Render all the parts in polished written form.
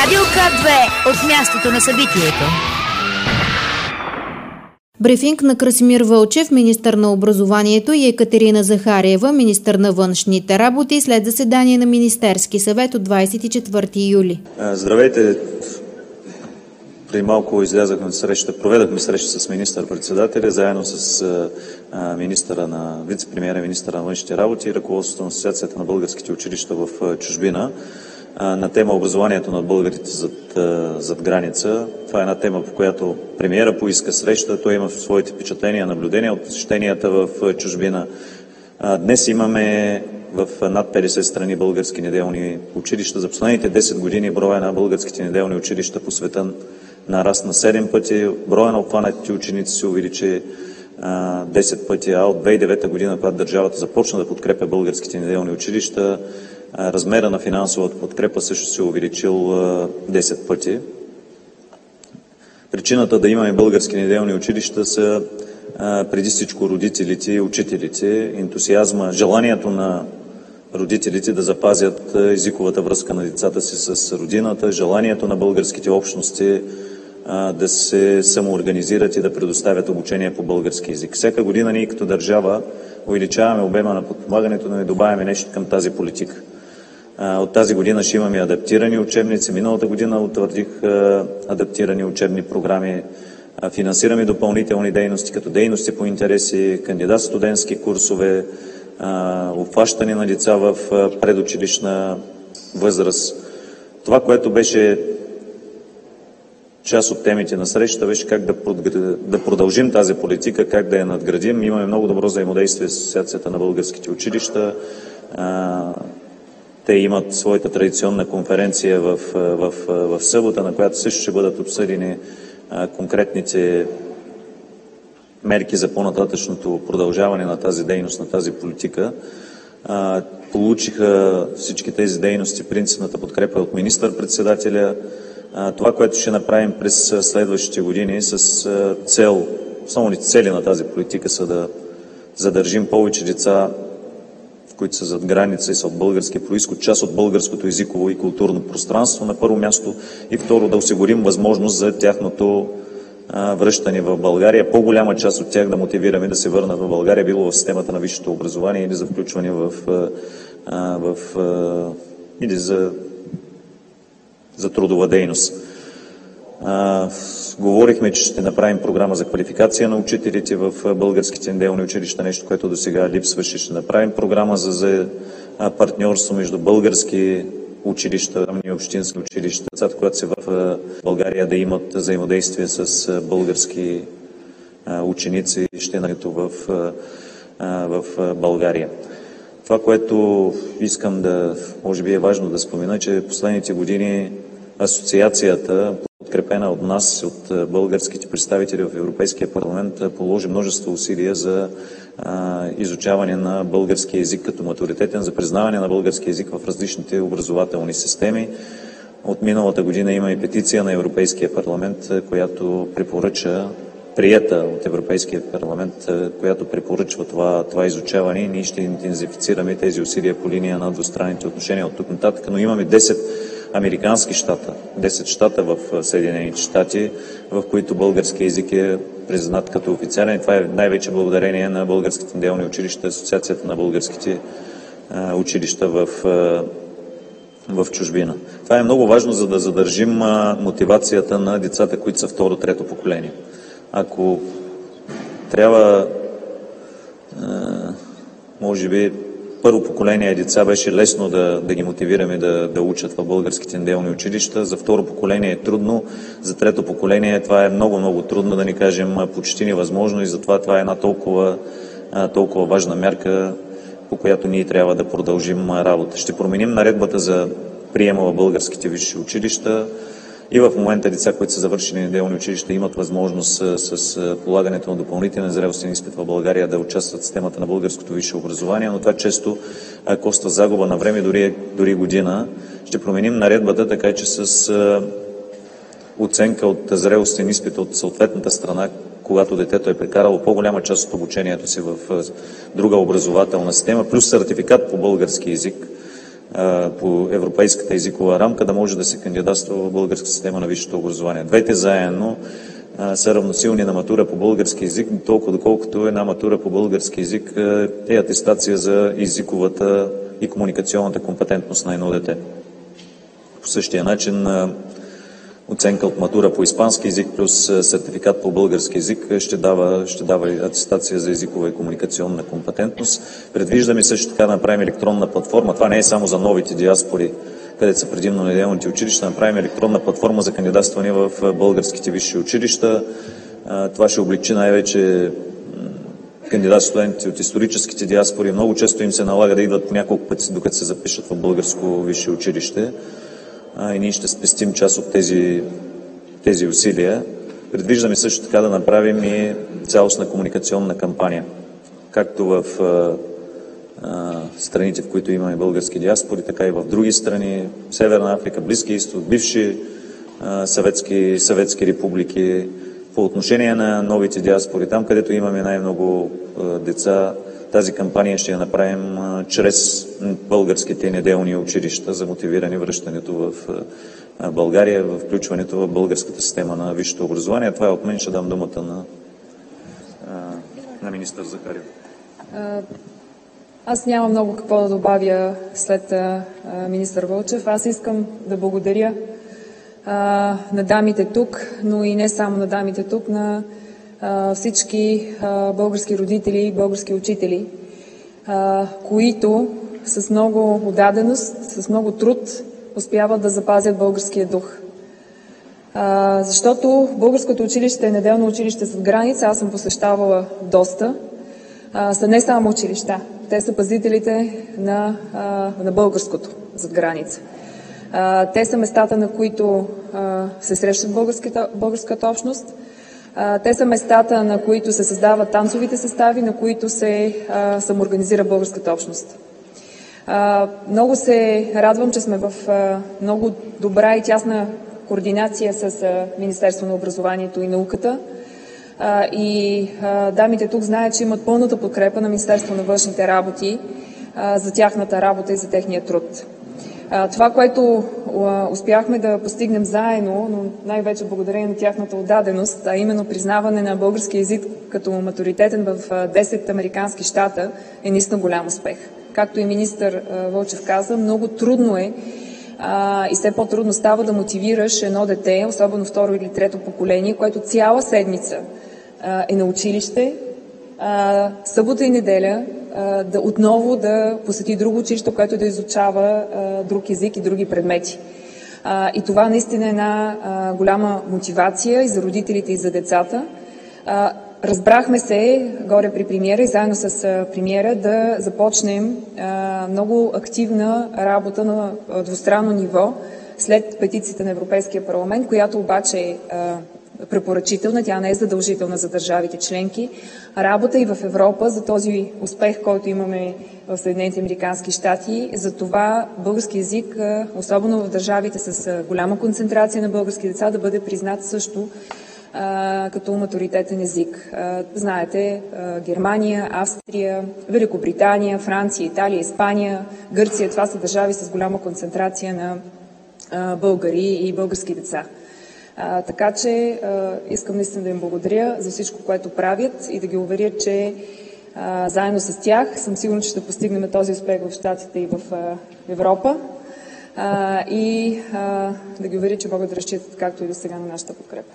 Радио К2 от мястото на събитието. Брифинг на Красимир Вълчев, министър на образованието, и Екатерина Захариева, министър на външните работи, след заседание на Министерски съвет от 24 юли. Здравейте! Преди малко излязахме на среща, проведахме среща с министър-председателя, заедно с вице-премиера и министъра на външните работи и ръководството на Асоциацията на българските училища в чужбина на тема образованието на българите зад граница. Това е една тема, по която премиера поиска среща. Той има своите впечатления, наблюдения от посещенията в чужбина. Днес имаме в над 50 страни български неделни училища. За последните 10 години броя на българските неделни училища по света нарасна 7 пъти. Броя на обхванатите ученици се увеличи 10 пъти, а от 2009 година, когато държавата започна да подкрепя българските неделни училища, размера на финансовата подкрепа също се увеличил 10 пъти. Причината да имаме български неделни училища са преди всичко родителите и учителите, ентусиазма, желанието на родителите да запазят езиковата връзка на децата си с родината, желанието на българските общности да се самоорганизират и да предоставят обучение по български език. Всяка година ние като държава увеличаваме обема на подпомагането, но и добавяме нещо към тази политика. От тази година ще имаме адаптирани учебници. Миналата година утвърдих адаптирани учебни програми. Финансираме допълнителни дейности, като дейности по интереси, кандидат-студентски курсове, обхващане на деца в предучилищна възраст. Това, което беше част от темите на среща, беше как да продължим тази политика, как да я надградим. Имаме много добро взаимодействие с Асоциацията на българските училища. Те имат своята традиционна конференция в събота, на която също ще бъдат обсъдени конкретните мерки за по-нататъчното продължаване на тази дейност, на тази политика. Получиха всички тези дейности принципната подкрепа от министър-председателя. Това, което ще направим през следващите години с цел, основните цели на тази политика са да задържим повече деца, които са зад граница и са от български произход, част от българското езиково и културно пространство на първо място, и второ да осигурим възможност за тяхното връщане в България. По-голяма част от тях да мотивираме да се върнат в България, било в системата на висшето образование или за включване или за трудова дейност. Говорихме, че ще направим програма за квалификация на учителите в българските неделни училища, нещо, което до сега липсваше. Ще направим програма за партньорство между български училища и общински училища. Децата, когато са в България, да имат взаимодействие с български ученици, ще нагето в България. Това, което искам може би е важно да спомена, че последните години асоциацията, подкрепена от нас, от българските представители в Европейския парламент, положи множество усилия за изучаване на български език като матуритетен, за признаване на български език в различните образователни системи. От миналата година има и петиция на Европейския парламент, която препоръча, приета от Европейския парламент, която препоръчва това изучаване, и ние ще интензифицираме тези усилия по линия на двустранните отношения от тук нататък, но имаме 10 американски щата, 10 щата в Съединените щати, в които български език е признат като официален. Това е най-вече благодарение на българските неделни училища, Асоциацията на българските училища в чужбина. Това е много важно, за да задържим мотивацията на децата, които са второ-трето поколение. Ако трябва, може би, първо поколение деца беше лесно да ги мотивираме да учат в българските неделни училища. За второ поколение е трудно, за трето поколение това е много трудно, да не кажем почти невъзможно, и затова това е една толкова важна мярка, по която ние трябва да продължим работа. Ще променим наредбата за приема в българските висши училища. И в момента деца, които са завършили неделни училища, имат възможност с полагането на допълнителен зрелостен изпит в България да участват в системата на българското висше образование, но това често коства загуба на време, дори година. Ще променим наредбата, така че с оценка от зрелостен изпит от съответната страна, когато детето е прекарало по-голяма част от обучението си в друга образователна система, плюс сертификат по български език, по европейската езикова рамка, да може да се кандидатства в българска система на висшето образование. Двете заедно са равносилни на матура по български език, толкова доколкото една матура по български език е атестация за езиковата и комуникационната компетентност на едно дете. По същия начин оценка от матура по испански език плюс сертификат по български език ще дава атестация за езикова и комуникационна компетентност. Предвиждаме също така да направим електронна платформа. Това не е само за новите диаспори, където са предимно неделните училища, да направим електронна платформа за кандидатстване в българските висши училища. Това ще облегчи най-вече кандидат-студентите от историческите диаспори. Много често им се налага да идват по няколко пъти, докато се запишат в българско висше училище. И ние ще спестим част от тези усилия. Предвиждаме също така да направим и цялостна комуникационна кампания, както в страните, в които имаме български диаспори, така и в други страни, Северна Африка, Близки изток, бивши съветски републики. По отношение на новите диаспори, там където имаме най-много деца, тази кампания ще я направим чрез българските неделни училища за мотивиране връщането в България, в включването в българската система на висшето образование. Това е от мен. Ще дам думата на министър Захариева. Аз нямам много какво да добавя след министър Вълчев. Аз искам да благодаря на дамите тук, но и не само на дамите тук, на всички български родители и български учители, които с много отдаденост, с много труд успяват да запазят българския дух. Защото българското училище е неделно училище зад граница, аз съм посещавала доста, са не само училища, те са пазителите на българското зад граница. Те са местата, на които се срещат българската общност. Те са местата, на които се създават танцовите състави, на които се самоорганизира българската общност. Много се радвам, че сме в много добра и тясна координация с Министерството на образованието и науката. И дамите тук знаят, че имат пълната подкрепа на Министерството на външните работи за тяхната работа и за техния труд. Това, което успяхме да постигнем заедно, но най-вече благодарение на тяхната отдаденост, а именно признаване на български език като матуритетен в 10 американски щата, е наистина голям успех. Както и министър Вълчев каза, много трудно е и все по-трудно става да мотивираш едно дете, особено второ или трето поколение, което цяла седмица е на училище, събота и неделя отново да посети друго училище, което да изучава друг език и други предмети. И това наистина е една голяма мотивация и за родителите, и за децата. Разбрахме се горе при премиера и заедно с премиера да започнем много активна работа на двустранно ниво след петицията на Европейския парламент, която обаче е препоръчителна, тя не е задължителна за държавите членки. Работа и в Европа за този успех, който имаме в Съединените американски щати, за това български език, особено в държавите с голяма концентрация на български деца, да бъде признат също като матуритетен език. Знаете, Германия, Австрия, Великобритания, Франция, Италия, Испания, Гърция, това са държави с голяма концентрация на българи и български деца. Така че искам наистина да им благодаря за всичко, което правят и да ги уверя, че заедно с тях съм сигурна, че ще постигнем този успех в Щатите и в Европа и да ги уверя, че могат да разчитат както и до сега на нашата подкрепа.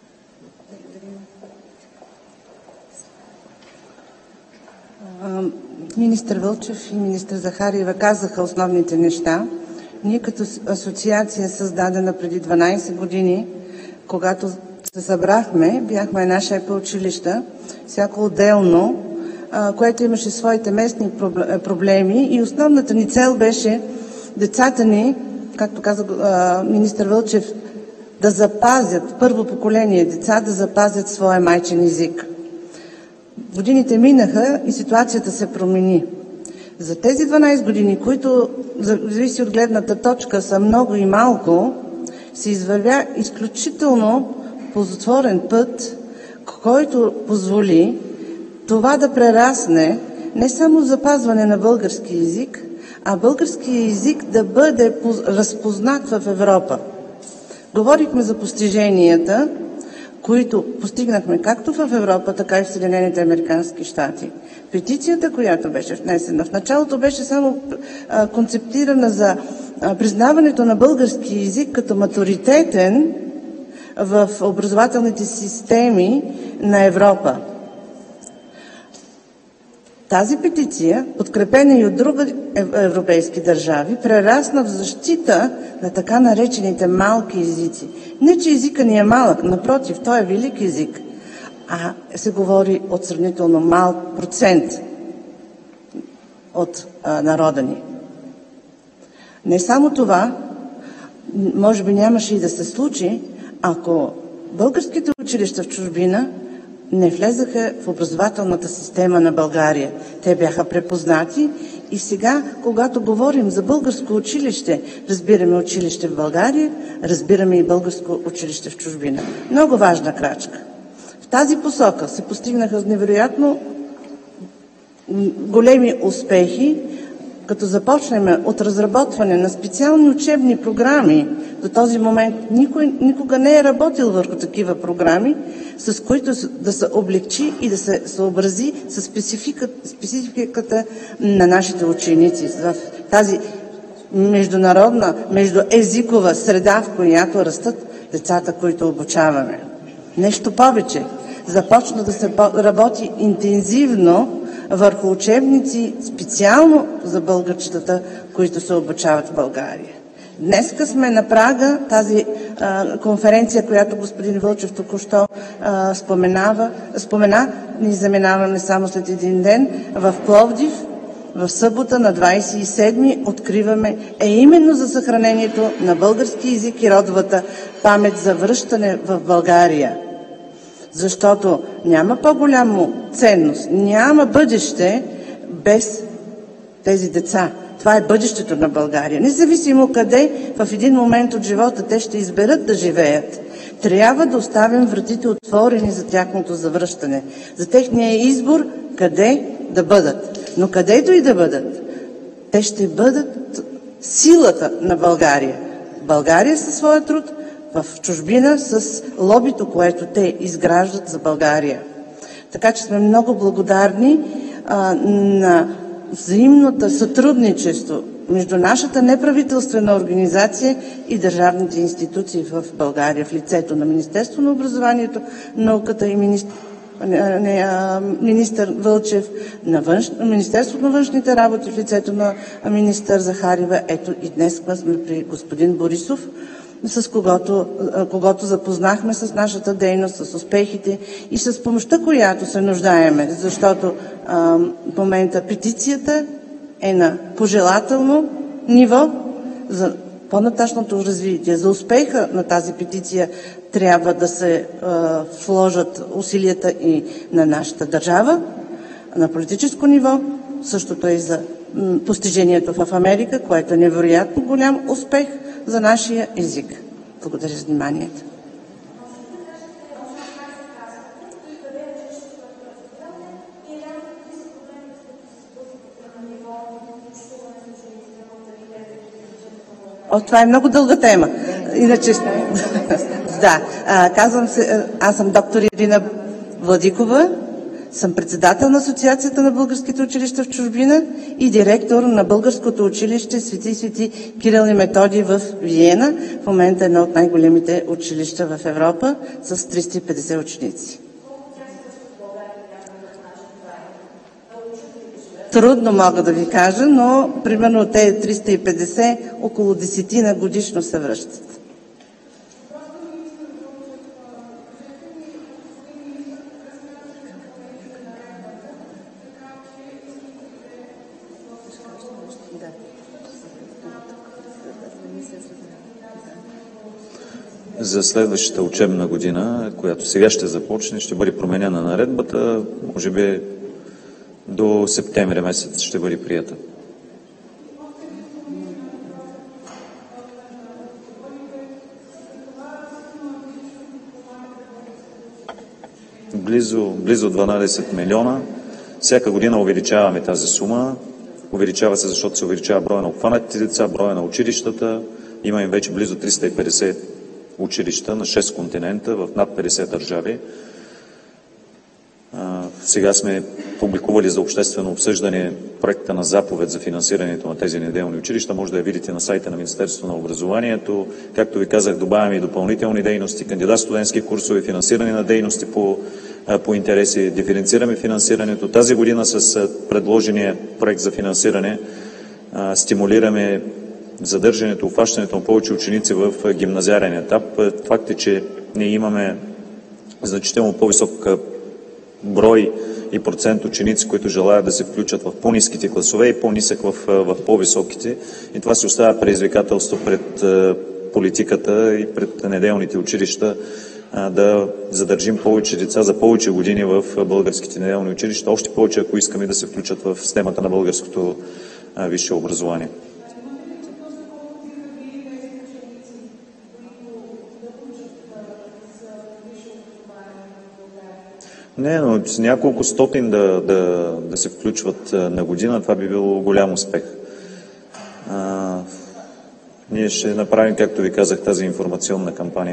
Министър Вълчев и министър Захариева казаха основните неща. Ние като асоциация, създадена преди 12 години, когато се събрахме, бяхме една шепа училища, всяко отделно, което имаше своите местни проблеми и основната ни цел беше децата ни, както каза министър Вълчев, да запазят, първо поколение деца, да запазят своя майчин език. Годините минаха и ситуацията се промени. За тези 12 години, които зависи от гледната точка са много и малко, се извървя изключително ползотворен път, който позволи това да прерасне не само запазване на български език, а българският език да бъде разпознат в Европа. Говорихме за постиженията, които постигнахме както в Европа, така и в Съединените американски щати. Петицията, която беше внесена в началото, беше само концептирана за признаването на български език като матуритетен в образователните системи на Европа. Тази петиция, подкрепена и от други европейски държави, прерасна в защита на така наречените малки езици. Не, че езика ни е малък, напротив, той е велик език, а се говори от сравнително малък процент от народа ни. Не само това, може би нямаше и да се случи, ако българските училища в чужбина не влезаха в образователната система на България. Те бяха препознати и сега, когато говорим за българско училище, разбираме училище в България, разбираме и българско училище в чужбина. Много важна крачка. В тази посока се постигнаха невероятно големи успехи, като започнем от разработване на специални учебни програми. До този момент никой никога не е работил върху такива програми, с които да се облегчи и да се съобрази с спецификата на нашите ученици. В тази международна, междуезикова среда, в която растат децата, които обучаваме. Нещо повече. Започна да се работи интензивно върху учебници специално за българчетата, които се обучават в България. Днеска сме на прага тази конференция, която господин Вълчев току-що спомена. Ние заминаваме само след един ден в Пловдив. В събота на 27-ми откриваме именно за съхранението на български език и родовата памет за връщане в България. Защото няма по-голяма ценност, няма бъдеще без тези деца. Това е бъдещето на България. Независимо къде в един момент от живота те ще изберат да живеят, трябва да оставим вратите отворени за тяхното завръщане, за техния избор къде да бъдат. Но където и да бъдат, те ще бъдат силата на България. България със своя труд, в чужбина с лобито, което те изграждат за България. Така че сме много благодарни на взаимното сътрудничество между нашата неправителствена организация и държавните институции в България, в лицето на Министерство на образованието, науката и министър Вълчев, на Министерството на външните работи в лицето на министър Захариева. Ето и днес сме при господин Борисов, с когото запознахме с нашата дейност, с успехите и с помощта, която се нуждаеме, защото в момента петицията е на пожелателно ниво за по-нататъчното развитие. За успеха на тази петиция трябва да се вложат усилията и на нашата държава, на политическо ниво. Същото е и за постижението в Америка, което е невероятно голям успех за нашия език. Благодаря за вниманието. Това е много дълга тема. Иначе, да, казвам се, аз съм доктор Ирина Владикова, съм председател на Асоциацията на българските училища в чужбина и директор на българското училище Свети Кирил и Методий в Виена. В момента е едно от най-големите училища в Европа с 350 ученици. Трудно мога да ви кажа, но примерно те 350, около 10 годишно се връщат. За следващата учебна година, която сега ще започне, ще бъде променена наредбата, може би до септември месец ще бъде прията. Близо 12 милиона. Всяка година увеличаваме тази сума. Увеличава се, защото се увеличава броя на обхванатите деца, броя на училищата. Има им вече близо 350 училища на 6 континента в над 50 държави. Сега сме публикували за обществено обсъждане проекта на заповед за финансирането на тези неделни училища. Може да я видите на сайта на Министерството на образованието. Както ви казах, добавяме и допълнителни дейности, кандидат-студентски курсове, финансиране на дейности по интереси, диференцираме финансирането. Тази година с предложения проект за финансиране стимулираме задържането, обхващането на повече ученици в гимназиален етап. Факт е, че ние имаме значително по-висок брой и процент ученици, които желаят да се включат в по-ниските класове и по-нисък в по-високите. И това се оставя предизвикателство пред политиката и пред неделните училища да задържим повече деца за повече години в българските неделни училища, още повече ако искаме да се включат в системата на българското висше образование. Не, но с няколко стотин да се включват на година, това би било голям успех. Ние ще направим, както ви казах, тази информационна кампания.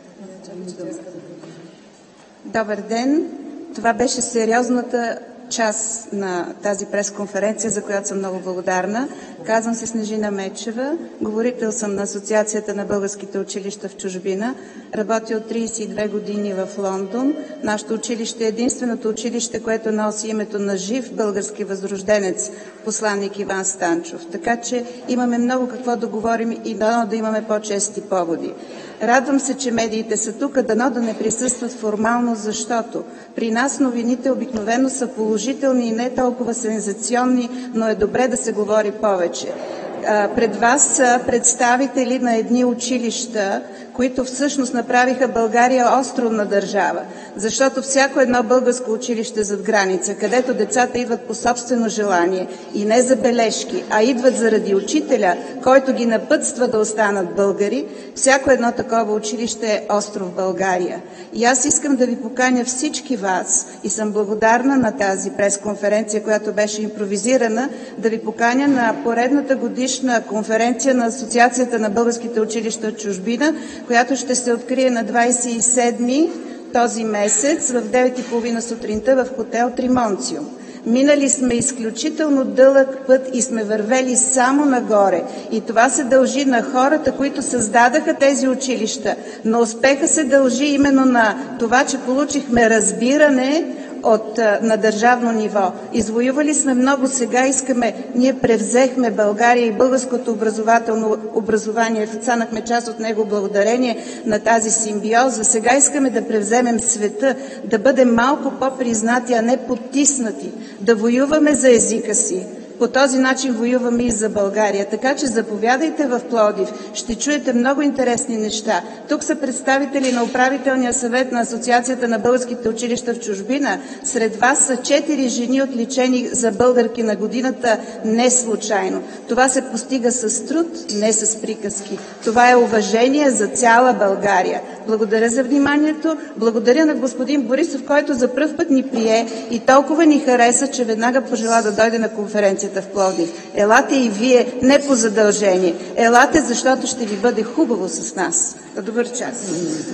Добър ден! Това беше сериозната част на тази пресконференция, за която съм много благодарна. Казвам се Снежина Мечева, говорител съм на Асоциацията на българските училища в чужбина. Работя от 32 години в Лондон. Нашето училище е единственото училище, което носи името на жив български възрожденец, посланник Иван Станчов. Така че имаме много какво да говорим и дано да имаме по-чести поводи. Радвам се, че медиите са тук, дано да не присъстват формално, защото при нас новините обикновено са положителни и не толкова сензационни, но е добре да се говори повече. Пред вас са представители на едни училища, които всъщност направиха България островна държава, защото всяко едно българско училище зад граница, където децата идват по собствено желание и не за бележки, а идват заради учителя, който ги напътства да останат българи, всяко едно такова училище е остров България. И аз искам да ви поканя всички вас, и съм благодарна на тази пресконференция, която беше импровизирана, да ви поканя на поредната годишна конференция на Асоциацията на българските училища в чужбина, която ще се открие на 27 този месец в 9:30 сутринта в хотел Тримонциум. Минали сме изключително дълъг път и сме вървели само нагоре. И това се дължи на хората, които създадаха тези училища. Но успеха се дължи именно на това, че получихме разбиране на държавно ниво. Извоювали сме много, сега искаме, ние превзехме България и българското образователно образование, станахме част от него благодарение на тази симбиоза. Сега искаме да превземем света, да бъдем малко по-признати, а не потиснати, да воюваме за езика си. По този начин воюваме и за България. Така че заповядайте в Пловдив. Ще чуете много интересни неща. Тук са представители на управителния съвет на Асоциацията на българските училища в чужбина. Сред вас са 4 жени, отличени за българки на годината, не случайно. Това се постига с труд, не с приказки. Това е уважение за цяла България. Благодаря за вниманието. Благодаря на господин Борисов, който за пръв път ни прие и толкова ни хареса, че веднага пожела да дойде на конференцията в Пловдив. Елате и вие, не по задължение. Елате, защото ще ви бъде хубаво с нас. Добър час!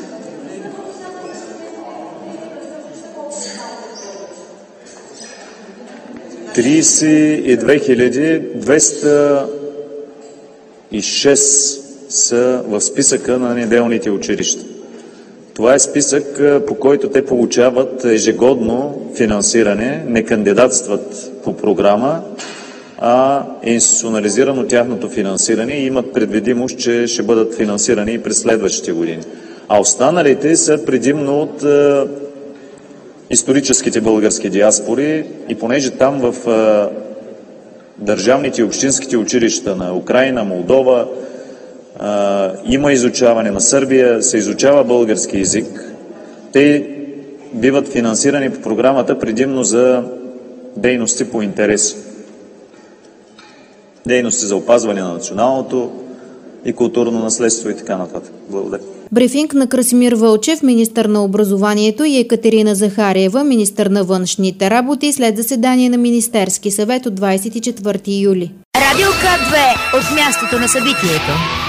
...32,206 са в списъка на неделните училища. Това е списък, по който те получават ежегодно финансиране, не кандидатстват по програма, а е институционализирано тяхното финансиране и имат предвидимост, че ще бъдат финансирани и през следващите години. А останалите са предимно от историческите български диаспори и понеже там в държавните и общинските училища на Украйна, Молдова, има изучаване на Сърбия, се изучава български език, те биват финансирани по програмата предимно за дейности по интереси. Дейности за опазване на националното и културно наследство и така нататък. Благодаря. Брифинг на Красимир Вълчев, министър на образованието, и Екатерина Захариева, министър на външните работи, след заседание на Министерски съвет от 24 юли. Радио К2 от мястото на събитието.